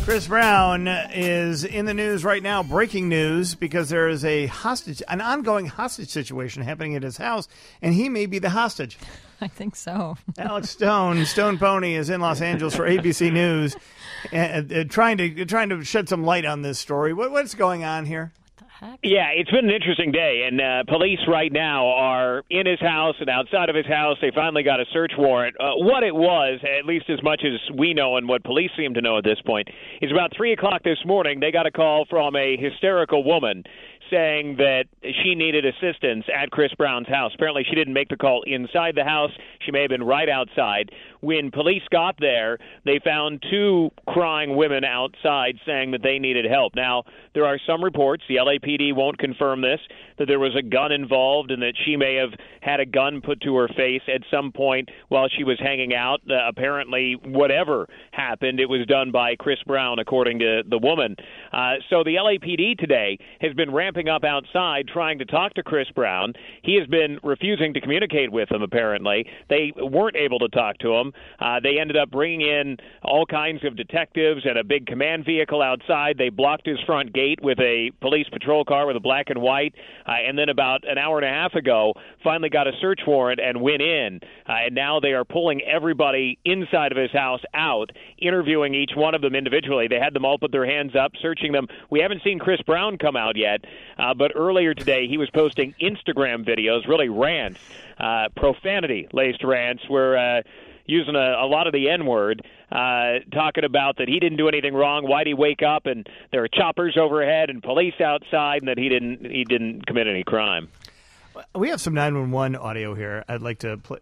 Chris Brown is in the news right now, breaking news, because there is an ongoing hostage situation happening at his house, and he may be the hostage. I think so. Alex Stone, Stone Pony, is in Los Angeles for ABC News, trying to shed some light on this story. What's going on here? Heck? Yeah, it's been an interesting day, and police right now are in his house and outside of his house. They finally got a search warrant. What it was, at least as much as we know and what police seem to know at this point, is about 3 o'clock this morning, they got a call from a hysterical woman saying that she needed assistance at Chris Brown's house. Apparently, she didn't make the call inside the house. She may have been right outside. When police got there, they found two crying women outside saying that they needed help. Now, there are some reports, the LAPD won't confirm this, that there was a gun involved and that she may have had a gun put to her face at some point while she was hanging out. Apparently, whatever happened, it was done by Chris Brown, according to the woman. So the LAPD today has been ramping up outside trying to talk to Chris Brown. He has been refusing to communicate with them, apparently. They weren't able to talk to him. They ended up bringing in all kinds of detectives and a big command vehicle outside. They blocked his front gate with a police patrol car with a black and white, and then about an hour and a half ago, finally got a search warrant and went in. And now they are pulling everybody inside of his house out, interviewing each one of them individually. They had them all put their hands up, searching them. We haven't seen Chris Brown come out yet, but earlier today he was posting Instagram videos, really rants, profanity-laced rants, where using a lot of the N-word, talking about that he didn't do anything wrong. Why'd he wake up and there are choppers overhead and police outside, and that he didn't commit any crime. We have some 911 audio here. I'd like to play.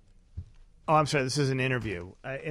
Oh, I'm sorry. This is an interview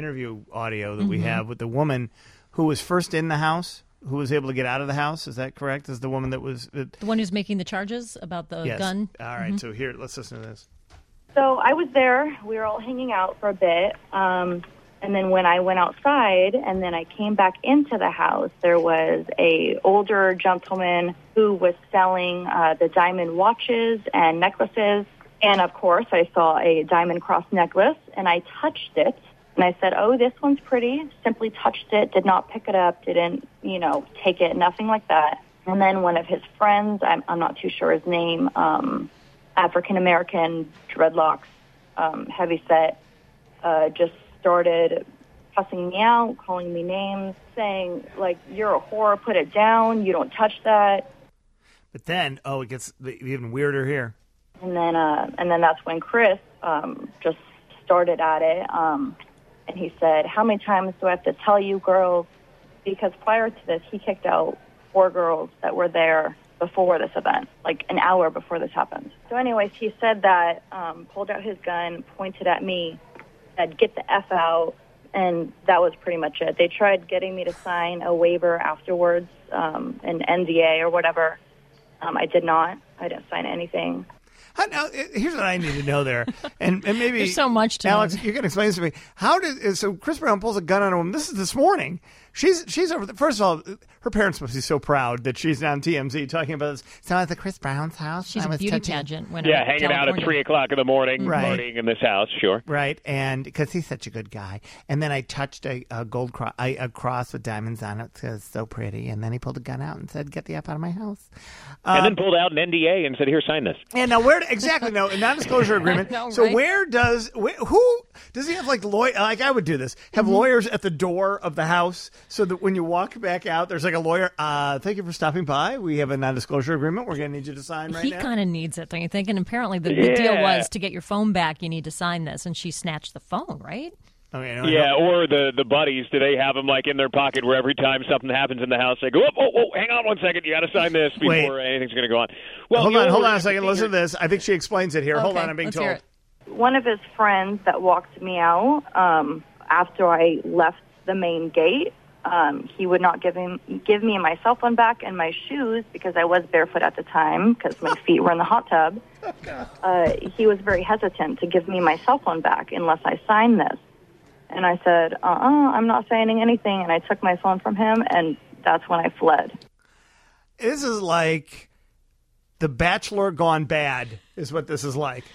audio that we have with the woman who was first in the house, who was able to get out of the house. Is that correct? Is the woman that was the one who's making the charges about the gun? All right. So here, let's listen to this. So I was there. We were all hanging out for a bit. And then when I went outside and then I came back into the house, there was a older gentleman who was selling the diamond watches and necklaces. And, of course, I saw a diamond cross necklace, and I touched it. And I said, oh, this one's pretty. Simply touched it, did not pick it up, didn't, take it, nothing like that. And then one of his friends, I'm not too sure his name, African-American, dreadlocks, heavyset, just started cussing me out, calling me names, saying, like, you're a whore, put it down, you don't touch that. But then, it gets even weirder here. And then that's when Chris just started at it, and he said, how many times do I have to tell you, girls? Because prior to this, he kicked out 4 girls that were there before this event, like an hour before this happened. So anyways, he said that, pulled out his gun, pointed at me, said, get the F out, and that was pretty much it. They tried getting me to sign a waiver afterwards, an NDA or whatever. I did not. I didn't sign anything. Now, here's what I need to know there, and maybe there's so much to Alex, know. you can explain this to me. So Chris Brown pulls a gun on a woman. This is this morning. She's over. First of all, her parents must be so proud that she's on TMZ talking about this. So at the Chris Brown's house, she's a beauty pageant winner. Yeah, hanging out at 3 o'clock in the morning, right, partying in this house. Sure, right, and because he's such a good guy. And then I touched a gold cross, a cross with diamonds on it. It's so pretty. And then he pulled a gun out and said, "Get the F out of my house." And then pulled out an NDA and said, "Here, sign this." And now where exactly? No, a non-disclosure agreement. know, so right? Who does he have? Like like I would do this. Have lawyers at the door of the house so that when you walk back out, there's like a lawyer. Thank you for stopping by. We have a non-disclosure agreement. We're going to need you to sign right now. He kind of needs it, don't you think? And apparently the deal was to get your phone back, you need to sign this. And she snatched the phone, right? Okay, or the buddies, do they have them like in their pocket where every time something happens in the house, they go, oh, hang on one second, you got to sign this before anything's going to go on. Well, hold on a second. Listen to this. I think she explains it here. Okay, hold on, I'm being let's told. hear it. One of his friends that walked me out after I left the main gate, he would not give me my cell phone back and my shoes because I was barefoot at the time because my feet were in the hot tub. He was very hesitant to give me my cell phone back unless I signed this. And I said, I'm not signing anything. And I took my phone from him, and that's when I fled. This is like The Bachelor gone bad is what this is like.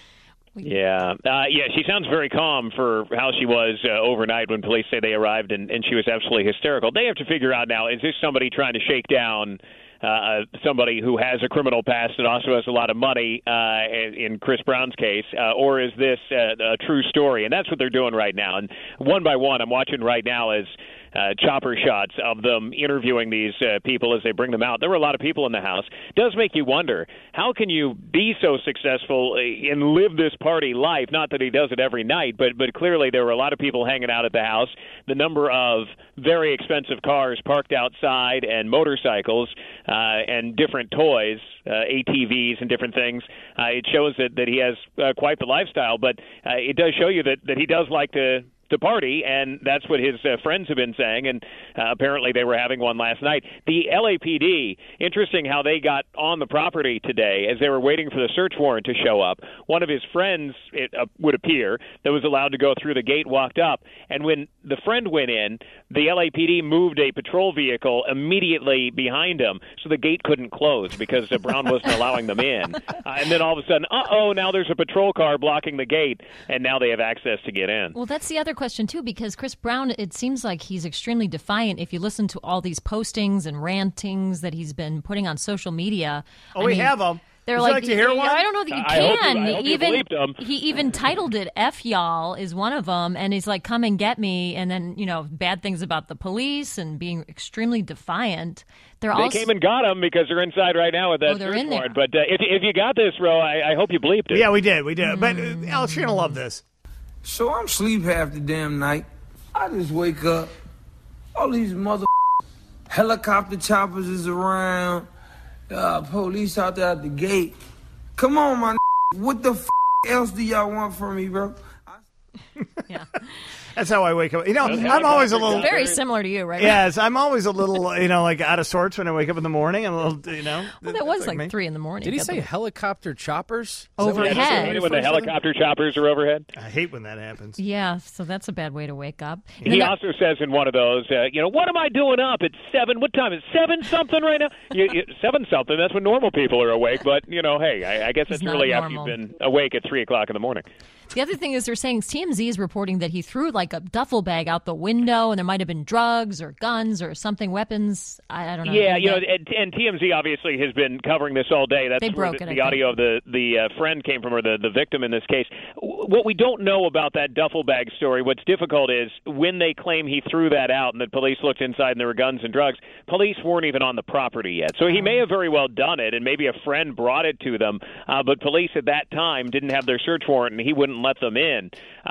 Yeah. She sounds very calm for how she was overnight when police say they arrived, and she was absolutely hysterical. They have to figure out now, is this somebody trying to shake down somebody who has a criminal past and also has a lot of money in Chris Brown's case, or is this a true story? And that's what they're doing right now. And one by one, I'm watching right now as chopper shots of them interviewing these people as they bring them out. There were a lot of people in the house. It does make you wonder, how can you be so successful and live this party life? Not that he does it every night, but clearly there were a lot of people hanging out at the house. The number of very expensive cars parked outside and motorcycles and different toys, ATVs and different things, it shows that he has quite the lifestyle. But it does show you that he does like to party, and that's what his friends have been saying, and apparently they were having one last night. The LAPD, interesting how they got on the property today as they were waiting for the search warrant to show up. One of his friends, it would appear, that was allowed to go through the gate walked up, and when the friend went in, the LAPD moved a patrol vehicle immediately behind him, so the gate couldn't close because Brown wasn't allowing them in. And then all of a sudden, now there's a patrol car blocking the gate, and now they have access to get in. Well, that's the other question, too, because Chris Brown, it seems like he's extremely defiant if you listen to all these postings and rantings that he's been putting on social media. We have them. They're Would you like to hear one? I don't know that you can. I hope you believed them. He even titled it "F y'all" is one of them, and he's like, "Come and get me," and then bad things about the police and being extremely defiant. They came and got him because they're inside right now with that search warrant. But if you got this, Ro, I hope you bleeped it. Yeah, we did. But Alex, you're gonna love this. So I'm sleep half the damn night. I just wake up. All these mother helicopter choppers is around. Police out there at the gate. Come on, my what the else do y'all want from me, bro? Yeah. That's how I wake up. I'm always a little... It's very similar to you, right? Yes, I'm always a little, like out of sorts when I wake up in the morning. I'm a little, Well, that was like 3 in the morning. Did he say helicopter choppers? Overhead. When the helicopter choppers are overhead? I hate when that happens. Yeah, so that's a bad way to wake up. He also says in one of those, what am I doing up? It's 7. What time? It's 7-something right now? 7-something. That's when normal people are awake. But, hey, I guess it's really after you've been awake at 3 o'clock in the morning. The other thing is they're saying TMZ is reporting that he threw like a duffel bag out the window and there might have been drugs or guns or something, weapons. I don't know. Yeah, and TMZ obviously has been covering this all day. That's where the audio of the friend came from, or the victim in this case. What we don't know about that duffel bag story, what's difficult is when they claim he threw that out and that police looked inside and there were guns and drugs, police weren't even on the property yet. So he may have very well done it, and maybe a friend brought it to them, but police at that time didn't have their search warrant, and he wouldn't let them in.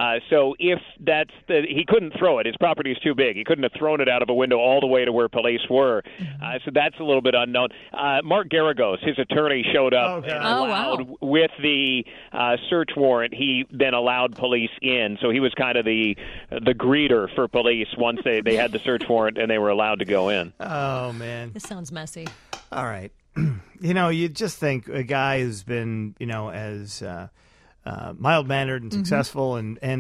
So if he couldn't throw it. His property is too big. He couldn't have thrown it out of a window all the way to where police were. So that's a little bit unknown. Mark Garagos, his attorney, showed up and allowed with the search warrant. He then allowed police in. So he was kind of the greeter for police once they had the search warrant and they were allowed to go in. Oh, man. This sounds messy. All right. You just think a guy who's been, as... mild-mannered and successful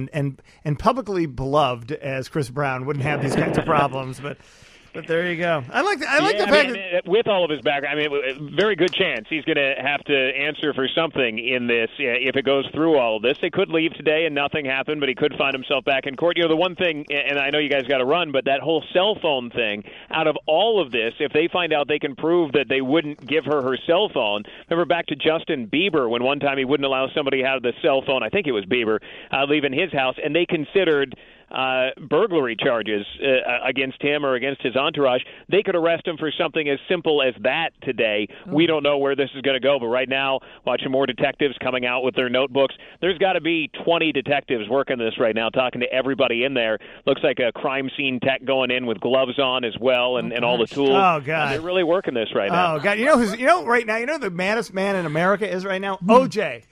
and publicly beloved as Chris Brown wouldn't have these kinds of problems, but there you go. I like the fact that with all of his background, very good chance he's going to have to answer for something in this if it goes through all of this. They could leave today and nothing happened, but he could find himself back in court. The one thing, and I know you guys got to run, but that whole cell phone thing, out of all of this, if they find out they can prove that they wouldn't give her cell phone, remember back to Justin Bieber when one time he wouldn't allow somebody to have the cell phone, I think it was Bieber, leaving his house, and they considered burglary charges against him or against his entourage. They could arrest him for something as simple as that today. We don't know where this is going to go, but right now, watching more detectives coming out with their notebooks. There's got to be 20 detectives working this right now, talking to everybody in there. Looks like a crime scene tech going in with gloves on as well and all the tools. Oh, God. They're really working this right now. Oh, God. Right now, the maddest man in America is right now? OJ.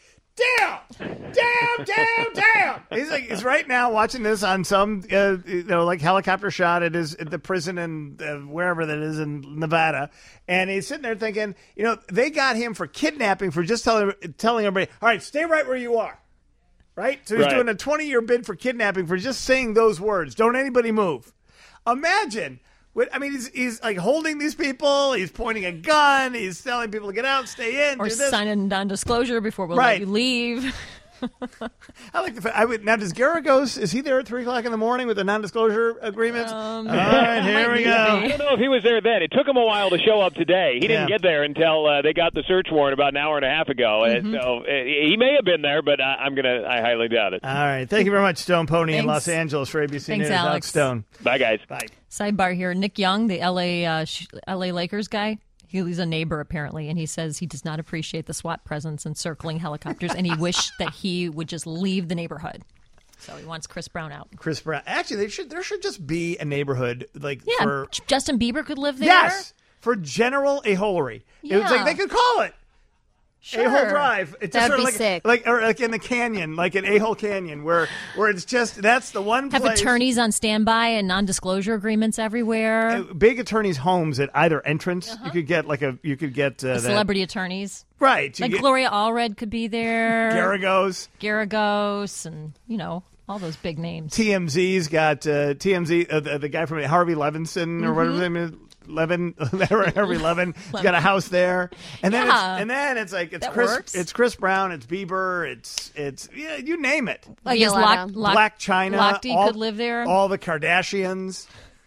Damn! He's right now watching this on some helicopter shot at the prison in wherever that is in Nevada, and he's sitting there thinking, they got him for kidnapping for just telling everybody, all right, stay right where you are, right? So he's doing a 20-year bid for kidnapping for just saying those words. Don't anybody move. Imagine. He's like holding these people. He's pointing a gun. He's telling people to get out, stay in, or do this. signing non-disclosure before we'll let you leave. I like the fact. Now, does Garagos, is he there at 3 o'clock in the morning with the non-disclosure agreements? All right, here we go. I don't know if he was there then. It took him a while to show up today. He didn't get there until they got the search warrant about an hour and a half ago. So he may have been there, but I highly doubt it. All right. Thank you very much, Stone Pony in Thanks. Los Angeles for ABC Thanks, News. Alex. Stone. Bye, guys. Bye. Sidebar here. Nick Young, the LA Lakers guy, he's a neighbor apparently, and he says he does not appreciate the SWAT presence and circling helicopters, and he wished that he would just leave the neighborhood. So he wants Chris Brown out. Chris Brown. Actually, there should just be a neighborhood Yeah, for Justin Bieber could live there. yes, for general aholery. It was like Yeah. they could call it Sure. A-hole Drive. It's just That'd sort of be sick. like in the canyon, like an A-hole canyon, where it's just that's the one Have place. attorneys on standby and non-disclosure agreements everywhere. Big attorneys' homes at either entrance. You could get that, Celebrity attorneys. right. You Like get Gloria Allred could be there. Garagos. Garagos and, all those big names. TMZ's got TMZ. The guy from Harvey Levinson or whatever his name is. Harvey Levin. He's got a house there, and then it's like it's That Chris. works. It's Chris Brown. It's Bieber. It's you name it. I guess Yolanda. Black China. Lochte could live there. All the Kardashians.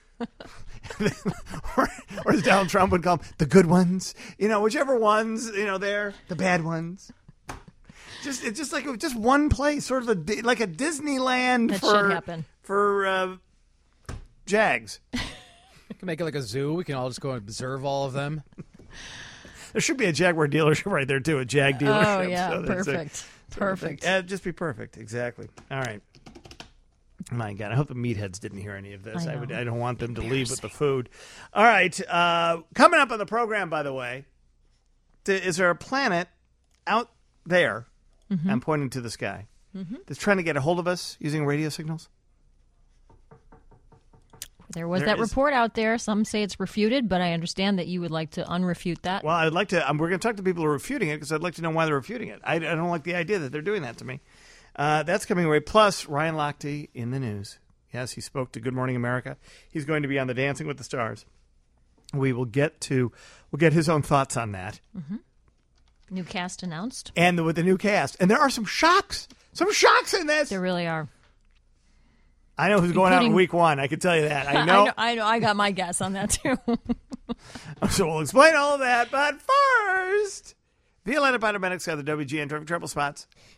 or as Donald Trump would call them, the good ones. Whichever ones. They're the bad ones. It's just like just one place, sort of like a Disneyland That for should happen. for Jags. We can make it like a zoo. We can all just go and observe all of them. There should be a Jaguar dealership right there too, a Jag dealership. Oh, yeah, So that's perfect. Perfect. It'd just be perfect, exactly. All right. My God, I hope the meatheads didn't hear any of this. I know. I don't want them to leave with the food. All right, coming up on the program, by the way, is there a planet out there? I'm pointing to the sky that's trying to get a hold of us using radio signals. There was There that is- report out there. Some say it's refuted, but I understand that you would like to unrefute that. Well, I'd like to. We're going to talk to people who are refuting it because I'd like to know why they're refuting it. I don't like the idea that they're doing that to me. That's coming away. Plus, Ryan Lochte in the news. Yes, he spoke to Good Morning America. He's going to be on the Dancing with the Stars. We'll get his own thoughts on that. New cast announced. And with the new cast. And there are some shocks. Some shocks in this. There really are. I know who's going out in Including- week 1. I can tell you that. I know. I know. I got my guess on that, too. So we'll explain all of that. But first, Violetta Biomedics got the WGN Traffic Trouble Spots.